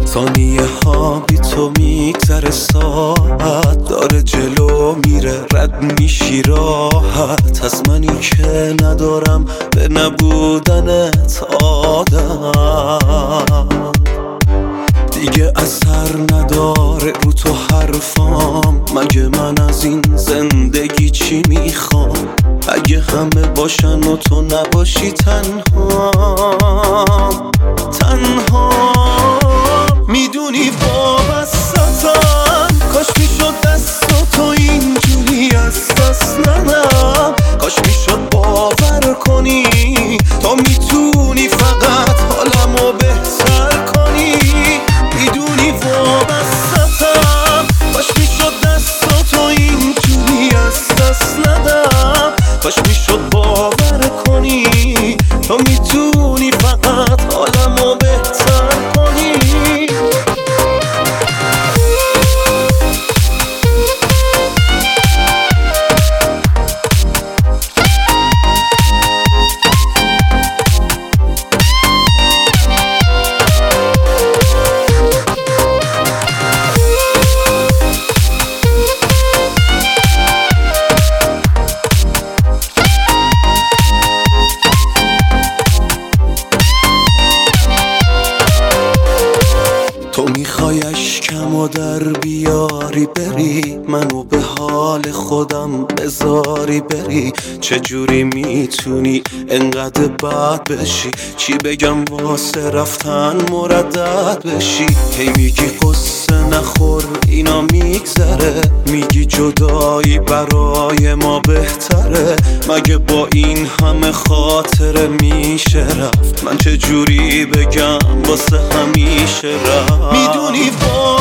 ثانیه ها بی تو میگذره، ساعت داره جلو میره، رد میشی راحت از منی که ندارم به نبودنت عادت. دیگه اثر نداره رو تو حرفام، مگه من از این زندگی چی میخوام؟ اگه همه باشن و تو نباشی تنها تنها. میدونی وابستم، کاش میشد دست و تو اینجوری از دست ندم. کاش میشد باور کنی تا میتونی فقط حالمو بهتر کنی. میدونی وابستم، کاش میشد دست و تو اینجوری از دست ندم. کاش میشد باور کنی تا میتونی فقط حالمو بهتر کنی. تو میخوای اشکم و در بیاری بری، منو به حال خودم بذاری بری. چجوری میتونی انقدر بد بشی؟ چی بگم واسه رفتن مردد بشی؟ هی میگی قصه نخور اینا میگذره، میگی جدایی برای ما بهتره. مگه با این همه خاطره میشه رفت؟ من چجوری بگم واسه همیشه رفت؟ میدونی